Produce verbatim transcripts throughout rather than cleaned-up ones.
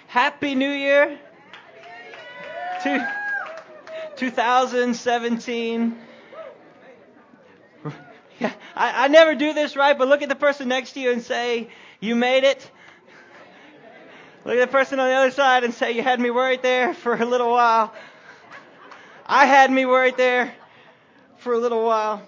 Happy New Year. Two, twenty seventeen. Yeah, I, I never do this, right? But look at the person next to you and say, you made it. Look at the person on the other side and say, you had me worried there for a little while. I had me worried there for a little while.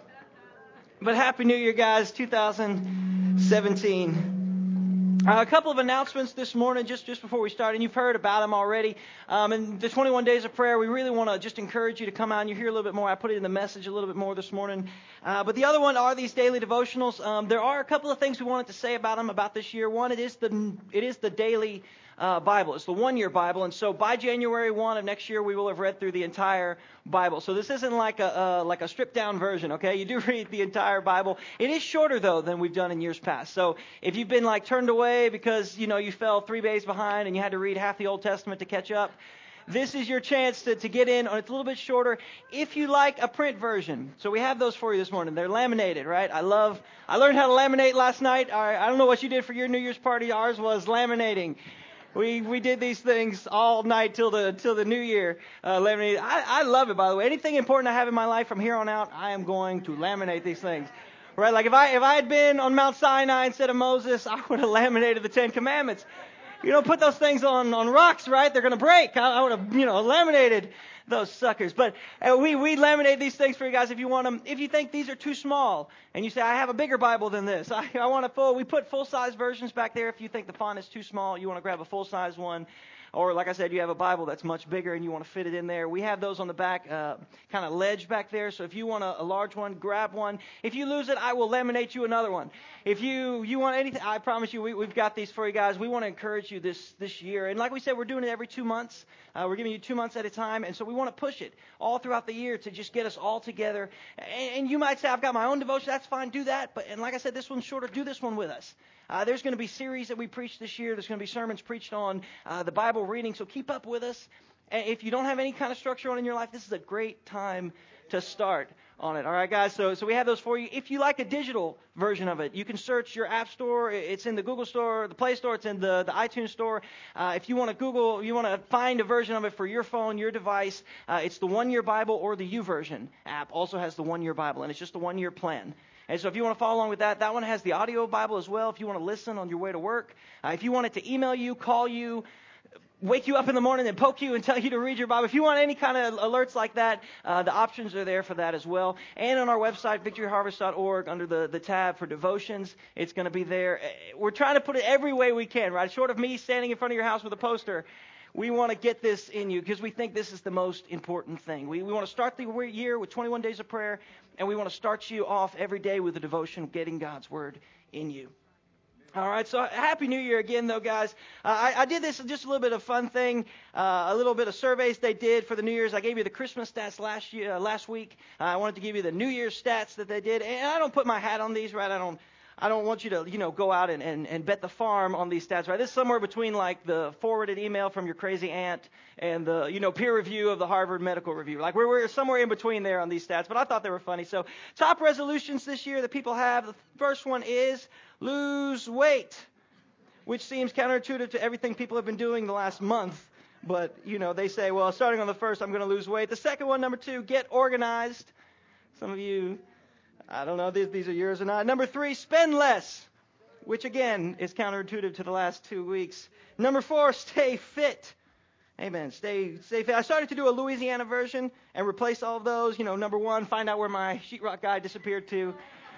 But Happy New Year, guys, two thousand seventeen. Uh, a couple of announcements this morning, just, just before we start, and you've heard about them already. Um, and the twenty-one Days of Prayer, we really want to just encourage you to come out and you hear a little bit more. I put it in the message a little bit more this morning. Uh, but the other one are these daily devotionals. Um, there are a couple of things we wanted to say about them about this year. One, it is the it is the daily uh, Bible. It's the one-year Bible, and so by January first of next year, we will have read through the entire Bible. So this isn't like a uh, like a stripped-down version, okay? You do read the entire Bible. It is shorter though than we've done in years past. So if you've been like turned away because you know you fell three days behind and you had to read half the Old Testament to catch up, this is your chance to, to get in. It's a little bit shorter. If you like a print version, so we have those for you this morning. They're laminated, right? I love. I learned how to laminate last night. I, I don't know what you did for your New Year's party. Ours was laminating. We we did these things all night till the till the New Year. Uh, laminate. I, I love it, by the way. Anything important I have in my life from here on out, I am going to laminate these things. Right? Like if I if I had been on Mount Sinai instead of Moses, I would have laminated the Ten Commandments. You don't put those things on, on rocks, right? They're going to break. I, I would have, you know, laminated those suckers. But uh, we, we laminate these things for you guys if you want them. If you think these are too small and you say, I have a bigger Bible than this. I, I want a full. We put full-size versions back there. If you think the font is too small, you want to grab a full-size one. Or like I said, you have a Bible that's much bigger and you want to fit it in there. We have those on the back, uh, kind of ledge back there. So if you want a, a large one, grab one. If you lose it, I will laminate you another one. If you, you want anything, I promise you, we, we've got these for you guys. We want to encourage you this, this year. And like we said, we're doing it every two months. Uh, we're giving you two months at a time. And so we want to push it all throughout the year to just get us all together. And, and you might say, I've got my own devotion. That's fine. Do that. But, and like I said, this one's shorter. Do this one with us. Uh, there's going to be series that we preach this year. There's going to be sermons preached on uh, the Bible reading. So keep up with us. And if you don't have any kind of structure on in your life, this is a great time to start on it. All right, guys. So so we have those for you. If you like a digital version of it, you can search your app store. It's in the Google Store, the Play Store. It's in the, the iTunes Store. Uh, if you want to Google, you want to find a version of it for your phone, your device, uh, it's the One Year Bible or the YouVersion app. Also has the One Year Bible, and it's just a one year plan. And so if you want to follow along with that, that one has the audio Bible as well if you want to listen on your way to work. Uh, if you want it to email you, call you, wake you up in the morning and poke you and tell you to read your Bible. If you want any kind of alerts like that, uh, the options are there for that as well. And on our website, victory harvest dot org, under the, the tab for devotions, it's going to be there. We're trying to put it every way we can, right? Short of me standing in front of your house with a poster, we want to get this in you because we think this is the most important thing. We, we want to start the year with twenty-one days of prayer, and we want to start you off every day with a devotion, getting God's Word in you. All right, so Happy New Year again, though, guys. Uh, I, I did this just a little bit of fun thing, uh, a little bit of surveys they did for the New Year's. I gave you the Christmas stats last year, uh, last week. Uh, I wanted to give you the New Year's stats that they did, and I don't put my hat on these, right? I don't. I don't want you to, you know, go out and, and, and bet the farm on these stats, right? This is somewhere between like the forwarded email from your crazy aunt and the, you know, peer review of the Harvard Medical Review. Like we're, we're somewhere in between there on these stats, but I thought they were funny. So top resolutions this year that people have. The first one is lose weight, which seems counterintuitive to everything people have been doing the last month. But, you know, they say, well, starting on the first, I'm going to lose weight. The second one, number two, get organized. Some of you, I don't know, these, these are yours or not. Number three, spend less, which again is counterintuitive to the last two weeks. Number four, stay fit. Amen. Stay, stay fit. I started to do a Louisiana version and replace all of those. You know, number one, find out where my sheetrock guy disappeared to.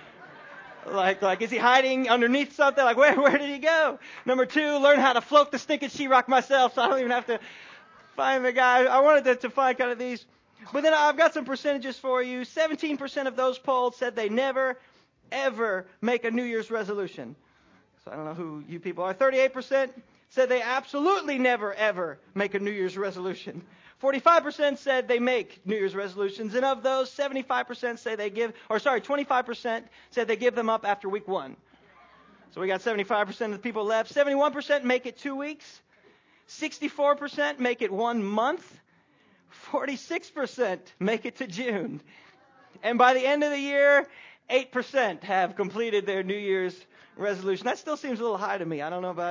Like, like, is he hiding underneath something? Like, where, where did he go? Number two, learn how to float the stinking sheetrock myself, so I don't even have to find the guy. I wanted to, to find kind of these. But then I've got some percentages for you. seventeen percent of those polled said they never, ever make a New Year's resolution. So I don't know who you people are. thirty-eight percent said they absolutely never, ever make a New Year's resolution. forty-five percent said they make New Year's resolutions. And of those, seventy-five percent say they give, or sorry, twenty-five percent said they give them up after week one. So we got seventy-five percent of the people left. seventy-one percent make it two weeks. sixty-four percent make it one month. forty-six percent make it to June. And by the end of the year, eight percent have completed their New Year's resolution. That still seems a little high to me. I don't know about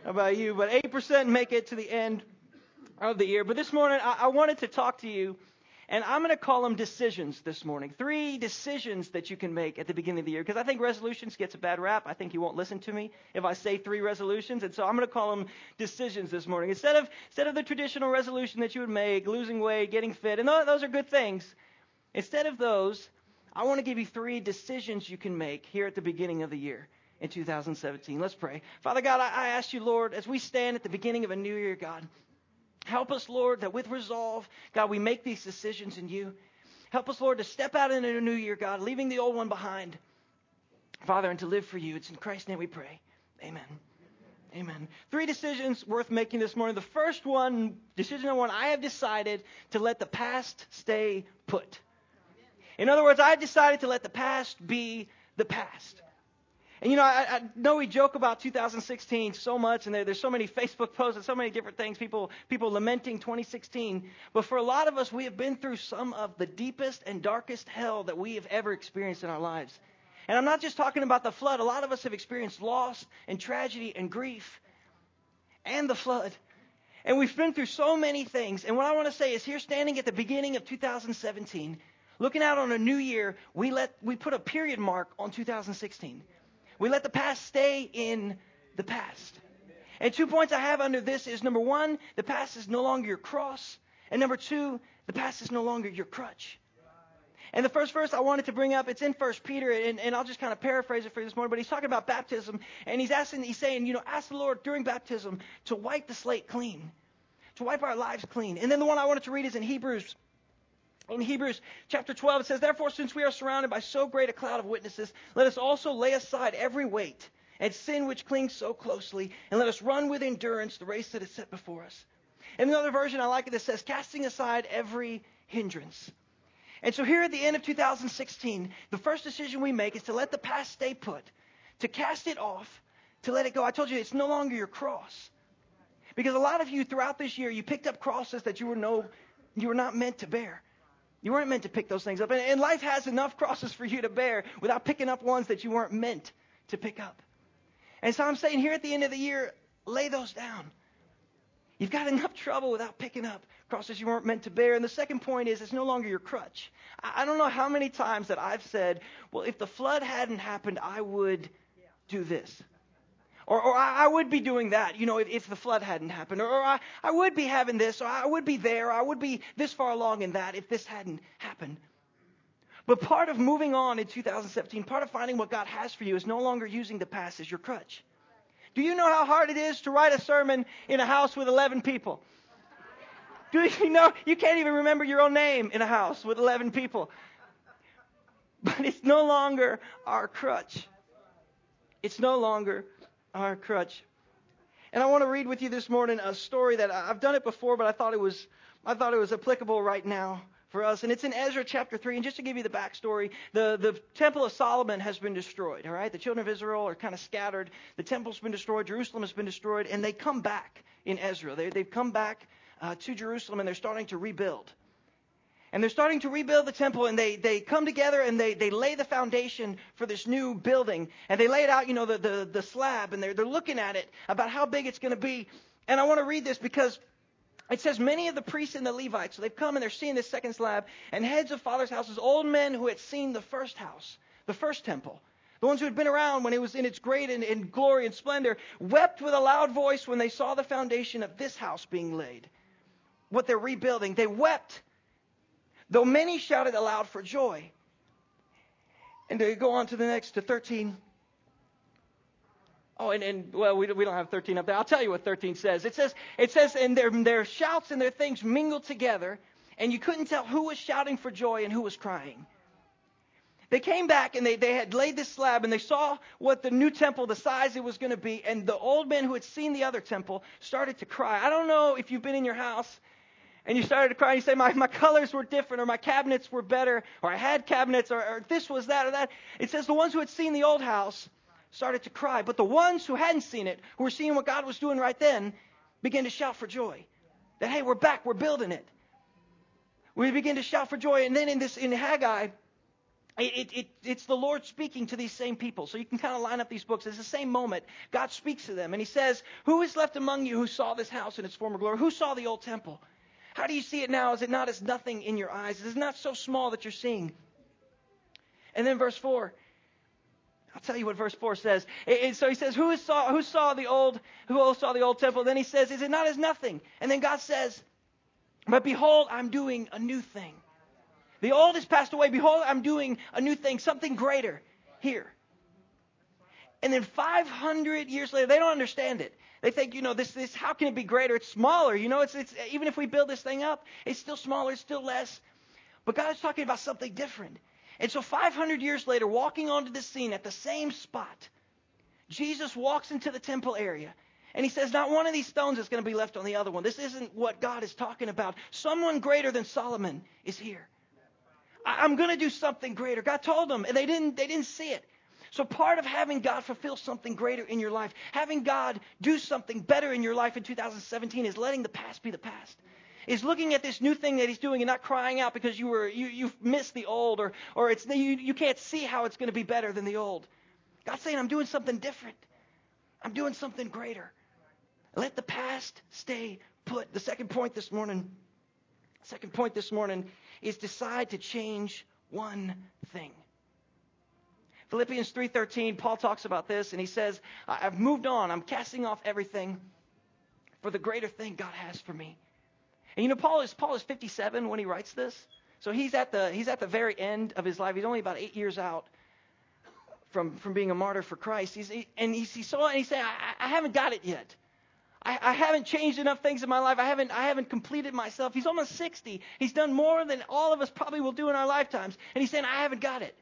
How about you? But eight percent make it to the end of the year. But this morning, I, I wanted to talk to you, and I'm going to call them decisions this morning. Three decisions that you can make at the beginning of the year. Because I think resolutions gets a bad rap. I think you won't listen to me if I say three resolutions. And so I'm going to call them decisions this morning. Instead of instead of the traditional resolution that you would make, losing weight, getting fit, and those are good things. Instead of those, I want to give you three decisions you can make here at the beginning of the year in two thousand seventeen. Let's pray. Father God, I, I ask you, Lord, as we stand at the beginning of a new year, God, help us, Lord, that with resolve, God, we make these decisions in you. Help us, Lord, to step out into a new year, God, leaving the old one behind, Father, and to live for you. It's in Christ's name we pray. Amen. Amen. Three decisions worth making this morning. The first one, decision number one, I have decided to let the past stay put. In other words, I decided to let the past be the past. And, you know, I, I know we joke about two thousand sixteen so much, and there, there's so many Facebook posts and so many different things, people people lamenting twenty sixteen. But for a lot of us, we have been through some of the deepest and darkest hell that we have ever experienced in our lives. And I'm not just talking about the flood. A lot of us have experienced loss and tragedy and grief and the flood. And we've been through so many things. And what I want to say is here, standing at the beginning of two thousand seventeen, looking out on a new year, we let we put a period mark on two thousand sixteen. We let the past stay in the past. And two points I have under this is, number one, the past is no longer your cross. And number two, the past is no longer your crutch. And the first verse I wanted to bring up, it's in First Peter, and, and I'll just kind of paraphrase it for you this morning, but he's talking about baptism, and he's asking, he's saying, you know, ask the Lord during baptism to wipe the slate clean, to wipe our lives clean. And then the one I wanted to read is in Hebrews. In Hebrews chapter twelve, it says, therefore, since we are surrounded by so great a cloud of witnesses, let us also lay aside every weight and sin which clings so closely, and let us run with endurance the race that is set before us. In another version, I like it that says, casting aside every hindrance. And so here at the end of two thousand sixteen, the first decision we make is to let the past stay put, to cast it off, to let it go. I told you, it's no longer your cross. Because a lot of you throughout this year, you picked up crosses that you were no, you were not meant to bear. You weren't meant to pick those things up. And, and life has enough crosses for you to bear without picking up ones that you weren't meant to pick up. And so I'm saying here at the end of the year, lay those down. You've got enough trouble without picking up crosses you weren't meant to bear. And the second point is, it's no longer your crutch. I, I don't know how many times that I've said, well, if the flood hadn't happened, I would do this. Or, or I, I would be doing that, you know, if, if the flood hadn't happened. Or, or I, I would be having this, or I would be there, or I would be this far along in that if this hadn't happened. But part of moving on in two thousand seventeen, part of finding what God has for you is no longer using the past as your crutch. Do you know how hard it is to write a sermon in a house with eleven people? Do you know you can't even remember your own name in a house with eleven people? But it's no longer our crutch. It's no longer our crutch. And I want to read with you this morning a story that I've done it before, but I thought it was I thought it was applicable right now for us. And it's in Ezra chapter three. And just to give you the backstory, the, the Temple of Solomon has been destroyed. All right, the children of Israel are kind of scattered. The temple's been destroyed. Jerusalem has been destroyed. And they come back in Ezra. They, they've come back uh, to Jerusalem, and they're starting to rebuild. And they're starting to rebuild the temple, and they, they come together and they, they lay the foundation for this new building. And they lay it out, you know, the, the, the slab, and they're, they're looking at it about how big it's going to be. And I want to read this because it says, many of the priests and the Levites, so they've come and they're seeing this second slab, and heads of fathers' houses, old men who had seen the first house, the first temple, the ones who had been around when it was in its great and, and glory and splendor, wept with a loud voice when they saw the foundation of this house being laid. What they're rebuilding, they wept, though many shouted aloud for joy. And they go on to the next, to thirteen. Oh, and, and well, we, we don't have thirteen up there. I'll tell you what thirteen says. It says, it says, and their, their shouts and their things mingled together, and you couldn't tell who was shouting for joy and who was crying. They came back, and they, they had laid this slab, and they saw what the new temple, the size it was going to be, and the old men who had seen the other temple started to cry. I don't know if you've been in your house, and you started to cry, and you say, my, my colors were different, or my cabinets were better, or I had cabinets, or, or this was that, or that. It says the ones who had seen the old house started to cry. But the ones who hadn't seen it, who were seeing what God was doing right then, began to shout for joy. That, hey, we're back, we're building it. We begin to shout for joy. And then in this, in Haggai, It, it, it, it's the Lord speaking to these same people. So you can kind of line up these books. It's the same moment. God speaks to them, and he says, who is left among you who saw this house in its former glory? Who saw the old temple? How do you see it now? Is it not as nothing in your eyes? Is it not so small that you're seeing? And then verse four. I'll tell you what verse four says. It, it, so he says, who, is saw, who saw the old, who all saw the old temple? Then he says, is it not as nothing? And then God says, but behold, I'm doing a new thing. The old has passed away. Behold, I'm doing a new thing, something greater here. And then five hundred years later, they don't understand it. They think, you know, this, this, how can it be greater? It's smaller. You know, it's, it's, even if we build this thing up, it's still smaller, it's still less. But God is talking about something different. And so five hundred years later, walking onto this scene at the same spot, Jesus walks into the temple area. And he says, not one of these stones is going to be left on the other one. This isn't what God is talking about. Someone greater than Solomon is here. I'm going to do something greater. God told them, and they didn't, they didn't see it. So part of having God fulfill something greater in your life, having God do something better in your life in two thousand seventeen is letting the past be the past. Is looking at this new thing that he's doing and not crying out because you were you you've missed the old or or it's you, you can't see how it's going to be better than the old. God's saying, I'm doing something different. I'm doing something greater. Let the past stay put. The second point this morning, second point this morning is decide to change one thing. Philippians three thirteen, Paul talks about this, and he says, I've moved on. I'm casting off everything for the greater thing God has for me. And you know, Paul is Paul is fifty-seven when he writes this. So he's at the he's at the very end of his life. He's only about eight years out from, from being a martyr for Christ. He's, he, and he's, he saw it, and he's saying, I, I haven't got it yet. I, I haven't changed enough things in my life. I haven't I haven't completed myself. He's almost sixty. He's done more than all of us probably will do in our lifetimes. And he's saying, I haven't got it.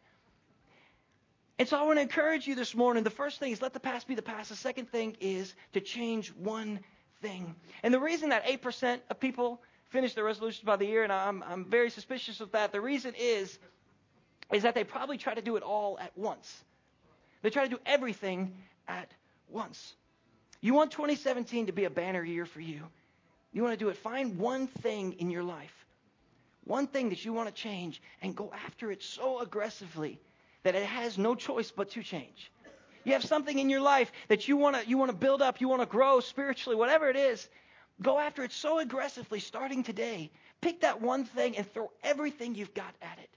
And so I want to encourage you this morning. The first thing is let the past be the past. The second thing is to change one thing. And the reason that eight percent of people finish their resolutions by the year, and I'm, I'm very suspicious of that, the reason is, is that they probably try to do it all at once. They try to do everything at once. You want twenty seventeen to be a banner year for you. You want to do it. Find one thing in your life, one thing that you want to change, and go after it so aggressively that it has no choice but to change. You have something in your life that you want to you want to build up, you want to grow spiritually, whatever it is. Go after it so aggressively starting today. Pick that one thing and throw everything you've got at it.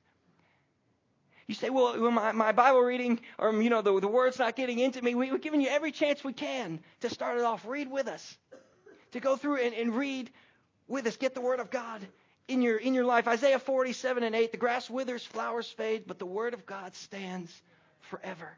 You say, well, my, my Bible reading, or, you know, the, the word's not getting into me. We, we're giving you every chance we can to start it off. Read with us. To go through and, and read with us. Get the Word of God in your in your life. Isaiah forty-seven and eight, the grass withers, flowers fade, but the Word of God stands forever.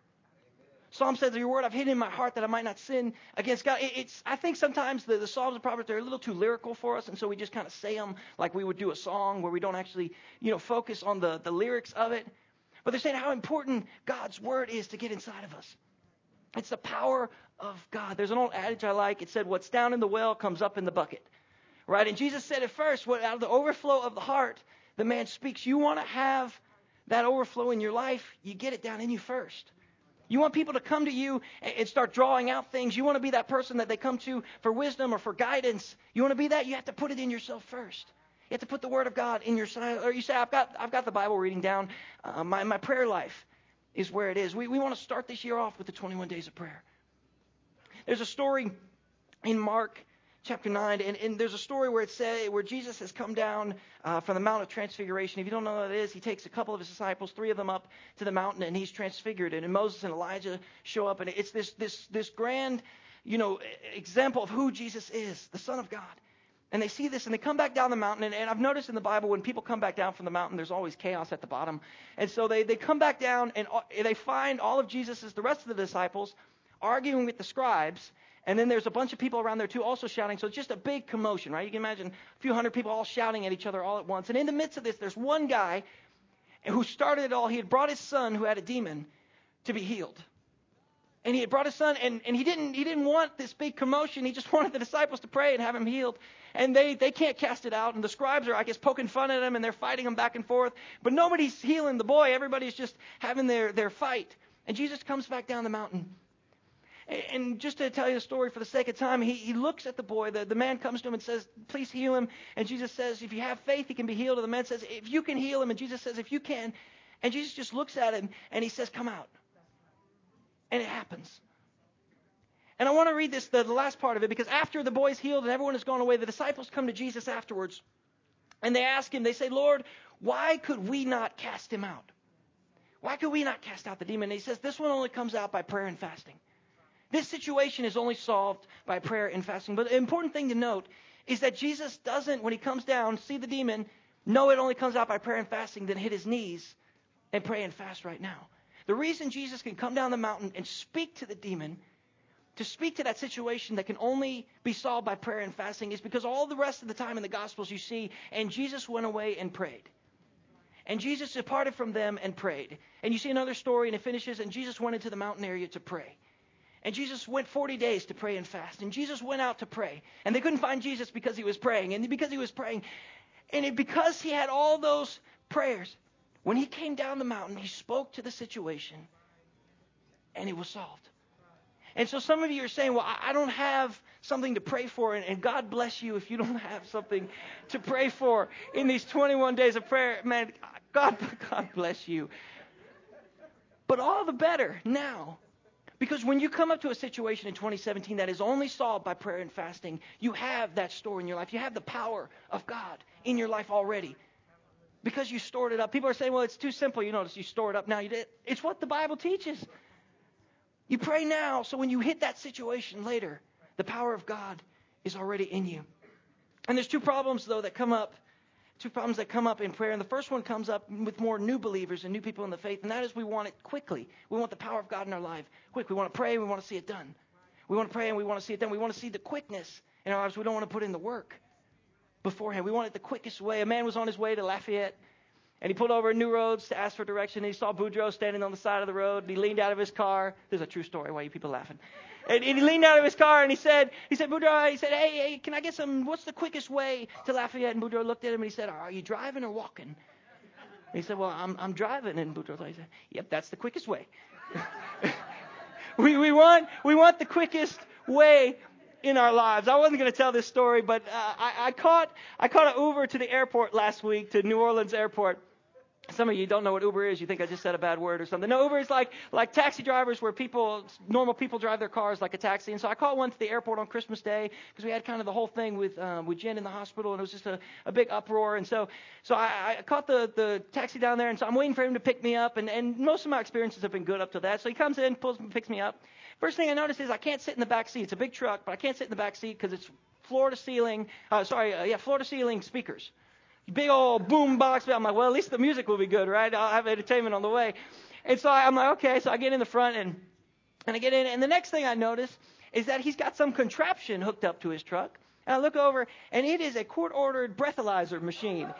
Psalm says, your word I've hidden in my heart that I might not sin against God. It, it's I think sometimes the, the Psalms and Proverbs, they're a little too lyrical for us, and so we just kind of say them like we would do a song where we don't actually, you know, focus on the, the lyrics of it. But they're saying how important God's word is to get inside of us. It's the power of God. There's an old adage I like. It said, what's down in the well comes up in the bucket. Right? And Jesus said it first, what, out of the overflow of the heart, the man speaks. You want to have that overflow in your life, you get it down in you first. You want people to come to you and start drawing out things. You want to be that person that they come to for wisdom or for guidance. You want to be that? You have to put it in yourself first. You have to put the Word of God in your side. Or you say, I've got I've got the Bible reading down. Uh, my, my prayer life is where it is. We, we want to start this year off with the twenty-one days of prayer. There's a story in Mark chapter nine, and, and there's a story where it say where Jesus has come down uh, from the Mount of Transfiguration. If you don't know what it is, he takes a couple of his disciples, three of them up to the mountain, and he's transfigured. And, and Moses and Elijah show up, and it's this this this grand, you know, example of who Jesus is, the Son of God. And they see this, and they come back down the mountain. And, and I've noticed in the Bible, when people come back down from the mountain, there's always chaos at the bottom. And so they, they come back down, and they find all of Jesus's, the rest of the disciples, arguing with the scribes. And then there's a bunch of people around there, too, also shouting. So it's just a big commotion, right? You can imagine a few hundred people all shouting at each other all at once. And in the midst of this, there's one guy who started it all. He had brought his son, who had a demon, to be healed. And he had brought his son, and, and he didn't he didn't want this big commotion. He just wanted the disciples to pray and have him healed. And they, they can't cast it out. And the scribes are, I guess, poking fun at him, and they're fighting him back and forth. But nobody's healing the boy. Everybody's just having their, their fight. And Jesus comes back down the mountain. And just to tell you the story for the sake of time, he, he looks at the boy. The, the man comes to him and says, please heal him. And Jesus says, if you have faith, he can be healed. And the man says, if you can heal him. And Jesus says, if you can. And Jesus just looks at him and he says, come out. And it happens. And I want to read this, the, the last part of it, because after the boy's healed and everyone has gone away, the disciples come to Jesus afterwards. And they ask him, they say, Lord, why could we not cast him out? Why could we not cast out the demon? And he says, this one only comes out by prayer and fasting. This situation is only solved by prayer and fasting. But the important thing to note is that Jesus doesn't, when he comes down, see the demon, know it only comes out by prayer and fasting, then hit his knees and pray and fast right now. The reason Jesus can come down the mountain and speak to the demon, to speak to that situation that can only be solved by prayer and fasting, is because all the rest of the time in the Gospels you see, and Jesus went away and prayed. And Jesus departed from them and prayed. And you see another story and it finishes, and Jesus went into the mountain area to pray. And Jesus went forty days to pray and fast. And Jesus went out to pray. And they couldn't find Jesus because he was praying. And because he was praying, and it, because he had all those prayers, when he came down the mountain, he spoke to the situation, and it was solved. And so some of you are saying, well, I don't have something to pray for. And, and God bless you if you don't have something to pray for in these twenty-one days of prayer. Man, God, God bless you. But all the better now. Because when you come up to a situation in twenty seventeen that is only solved by prayer and fasting, you have that store in your life. You have the power of God in your life already. Because you stored it up. People are saying, well, it's too simple. You notice you store it up now. You did. It's what the Bible teaches. You pray now, so when you hit that situation later, the power of God is already in you. And there's two problems, though, that come up. Two problems that come up in prayer. And the first one comes up with more new believers and new people in the faith. And that is we want it quickly. We want the power of God in our life quick. We want to pray and we want to see it done. We want to pray and we want to see it done. We want to see the quickness in our lives. We don't want to put in the work beforehand. We want it the quickest way. A man was on his way to Lafayette. And he pulled over at New Roads to ask for direction. And he saw Boudreaux standing on the side of the road. And he leaned out of his car. There's a true story. Why are you people laughing? And, and he leaned out of his car and he said, he said, Boudreaux, he said, hey, hey, can I get some, what's the quickest way to Lafayette? And Boudreaux looked at him and he said, are you driving or walking? And he said, well, I'm I'm driving. And Boudreaux said, yep, that's the quickest way. we we want we want the quickest way in our lives. I wasn't going to tell this story, but uh, I, I caught I caught an Uber to the airport last week, to New Orleans airport. Some of you don't know what Uber is. You think I just said a bad word or something. No, Uber is like like taxi drivers where people, normal people drive their cars like a taxi. And so I caught one to the airport on Christmas Day because we had kind of the whole thing with um, with Jen in the hospital, and it was just a, a big uproar. And so so I, I caught the, the taxi down there, and so I'm waiting for him to pick me up. And, and most of my experiences have been good up to that. So he comes in, pulls, picks me up. First thing I notice is I can't sit in the back seat. It's a big truck, but I can't sit in the back seat because it's floor to ceiling. Uh, sorry, uh, yeah, floor to ceiling speakers. Big old boom box. I'm like, well, at least the music will be good, right? I'll have entertainment on the way. And so I'm like, okay. So I get in the front and and I get in. And the next thing I notice is that he's got some contraption hooked up to his truck. And I look over, and it is a court-ordered breathalyzer machine.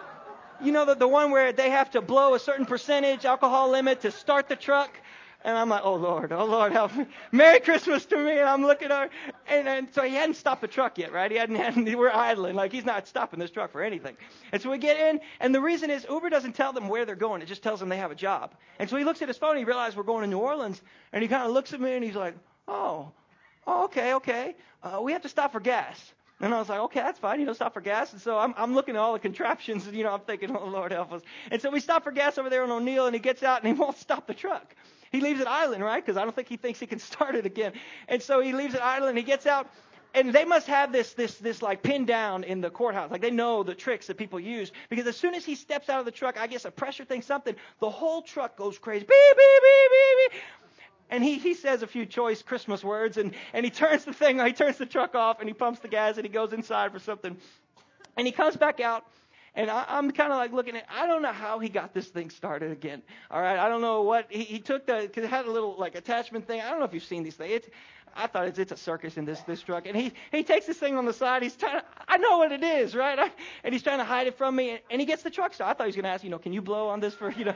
You know, the, the one where they have to blow a certain percentage alcohol limit to start the truck. And I'm like, oh, Lord, oh, Lord, help me. Merry Christmas to me. And I'm looking at her. And, and so he hadn't stopped the truck yet, right? He hadn't, hadn't, we're idling. Like, he's not stopping this truck for anything. And so we get in. And the reason is Uber doesn't tell them where they're going. It just tells them they have a job. And so he looks at his phone. And he realizes we're going to New Orleans. And he kind of looks at me and he's like, oh, oh okay, okay. Uh, we have to stop for gas. And I was like, okay, that's fine. You know, stop for gas. And so I'm, I'm looking at all the contraptions. And, you know, I'm thinking, oh, Lord, help us. And so we stop for gas over there on O'Neill. And he gets out and he won't stop the truck. He leaves it idling, right? Because I don't think he thinks he can start it again. And so he leaves it idling. He gets out. And they must have this, this, this like pinned down in the courthouse. Like they know the tricks that people use. Because as soon as he steps out of the truck, I guess a pressure thing, something, the whole truck goes crazy. Beep, beep, beep, beep, beep. And he, he says a few choice Christmas words. And, and he turns the thing, he turns the truck off and he pumps the gas and he goes inside for something. And he comes back out. And I, I'm kind of like looking at, I don't know how he got this thing started again. All right. I don't know what, he, he took the, because it had a little like attachment thing. I don't know if you've seen these things. It's, I thought it's, it's a circus in this, this truck. And he, he takes this thing on the side. He's trying to, I know what it is, right? I, and he's trying to hide it from me. And, and he gets the truck started. I thought he was going to ask, you know, can you blow on this for, you know,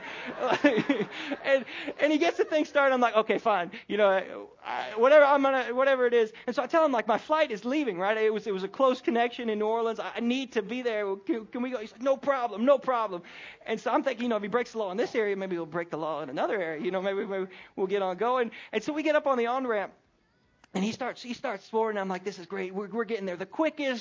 and, and he gets the thing started. I'm like, okay, fine. You know, I, whatever I'm going to, whatever it is. And so I tell him like my flight is leaving, right? It was, it was a close connection in New Orleans. I need to be there. Can, can we go? He's like, no problem, no problem. And so I'm thinking, you know, if he breaks the law in this area, maybe he'll break the law in another area. You know, maybe, maybe we'll get on going. And so we get up on the on-ramp. And he starts he starts exploring. I'm like, this is great. We're, we're getting there the quickest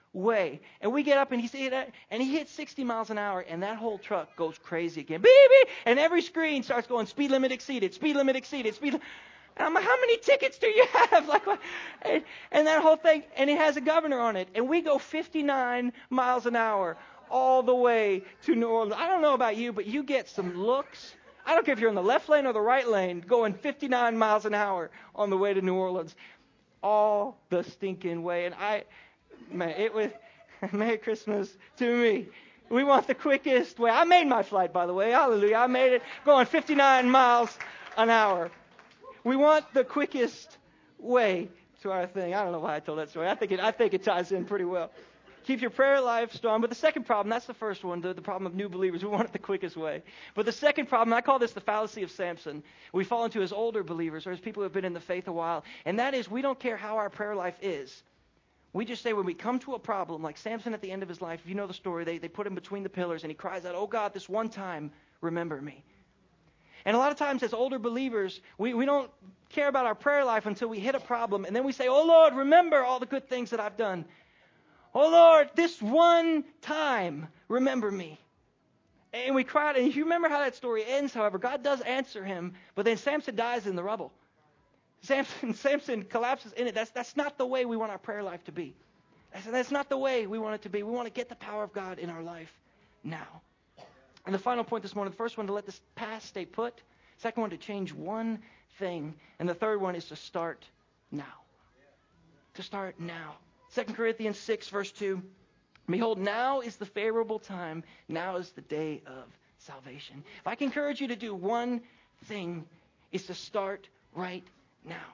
way. And we get up and he's and he hits sixty miles an hour and that whole truck goes crazy again. Beep, beep, and every screen starts going speed limit exceeded, speed limit exceeded, speed limit. And I'm like, how many tickets do you have? Like, what? And, and that whole thing, and it has a governor on it. And we go fifty-nine miles an hour all the way to New Orleans. I don't know about you, but you get some looks. I don't care if you're in the left lane or the right lane, going fifty-nine miles an hour on the way to New Orleans. All the stinking way. And I, man, it was, Merry Christmas to me. We want the quickest way. I made my flight, by the way. Hallelujah. I made it going fifty-nine miles an hour. We want the quickest way to our thing. I don't know why I told that story. I think it, I think it ties in pretty well. Keep your prayer life strong. But the second problem, that's the first one, the, the problem of new believers. We want it the quickest way. But the second problem, I call this the fallacy of Samson. We fall into as older believers or as people who have been in the faith a while. And that is we don't care how our prayer life is. We just say when we come to a problem, like Samson at the end of his life, if you know the story, they, they put him between the pillars and he cries out, oh God, this one time, remember me. And a lot of times as older believers, we, we don't care about our prayer life until we hit a problem. And then we say, oh Lord, remember all the good things that I've done. Oh Lord, this one time, remember me. And we cry out. And if you remember how that story ends, however, God does answer him. But then Samson dies in the rubble. Samson, Samson collapses in it. That's, that's not the way we want our prayer life to be. That's, that's not the way we want it to be. We want to get the power of God in our life now. And the final point this morning, the first one, to let this past stay put. Second one, to change one thing. And the third one is to start now. To start now. Second Corinthians six, verse two. Behold, now is the favorable time. Now is the day of salvation. If I can encourage you to do one thing, is to start right now.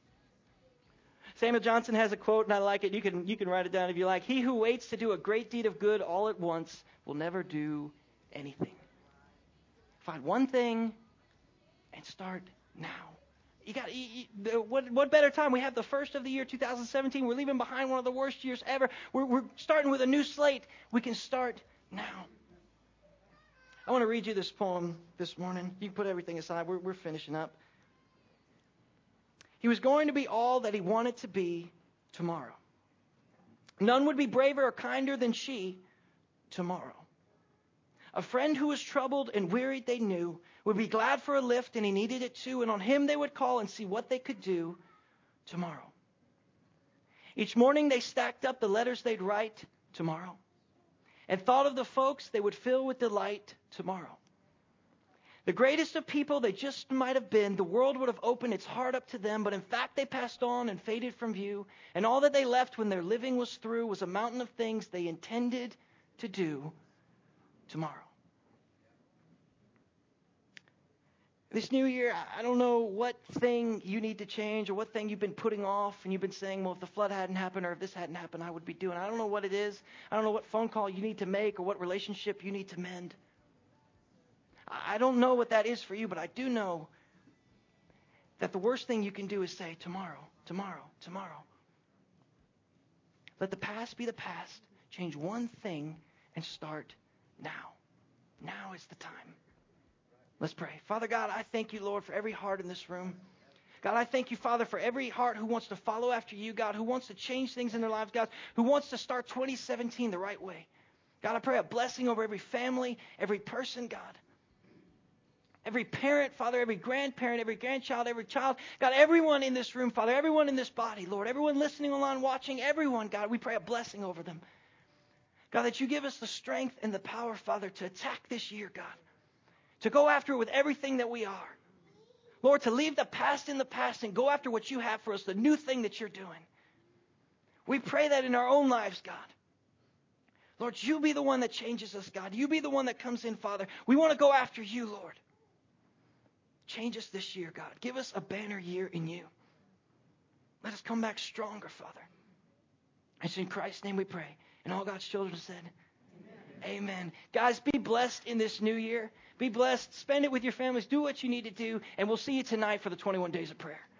Samuel Johnson has a quote, and I like it. You can, you can write it down if you like. He who waits to do a great deed of good all at once will never do anything. Find one thing and start now. You got you, you, what? What better time? We have the first of the year, two thousand seventeen. We're leaving behind one of the worst years ever. We're, we're starting with a new slate. We can start now. I want to read you this poem this morning. You can put everything aside. We're, we're finishing up. He was going to be all that he wanted to be tomorrow. None would be braver or kinder than she tomorrow. A friend who was troubled and wearied, they knew, would be glad for a lift, and he needed it too. And on him they would call and see what they could do tomorrow. Each morning they stacked up the letters they'd write tomorrow, and thought of the folks they would fill with delight tomorrow. The greatest of people they just might have been, the world would have opened its heart up to them, but in fact they passed on and faded from view, and all that they left when their living was through was a mountain of things they intended to do tomorrow. This new year, I don't know what thing you need to change or what thing you've been putting off and you've been saying, well, if the flood hadn't happened or if this hadn't happened, I would be doing. I don't know what it is. I don't know what phone call you need to make or what relationship you need to mend. I don't know what that is for you, but I do know that the worst thing you can do is say tomorrow, tomorrow, tomorrow. Let the past be the past. Change one thing and start now. Now is the time. Let's pray. Father God, I thank you, Lord, for every heart in this room. God, I thank you, Father, for every heart who wants to follow after you, God, who wants to change things in their lives, God, who wants to start twenty seventeen the right way. God, I pray a blessing over every family, every person, God. Every parent, Father, every grandparent, every grandchild, every child. God, everyone in this room, Father, everyone in this body, Lord, everyone listening online, watching, everyone, God, we pray a blessing over them. God, that you give us the strength and the power, Father, to attack this year, God. To go after it with everything that we are. Lord, to leave the past in the past and go after what you have for us, the new thing that you're doing. We pray that in our own lives, God. Lord, you be the one that changes us, God. You be the one that comes in, Father. We want to go after you, Lord. Change us this year, God. Give us a banner year in you. Let us come back stronger, Father. It's in Christ's name we pray. And all God's children said, Amen. Amen. Guys, be blessed in this new year. Be blessed. Spend it with your families. Do what you need to do. And we'll see you tonight for the twenty-one days of prayer.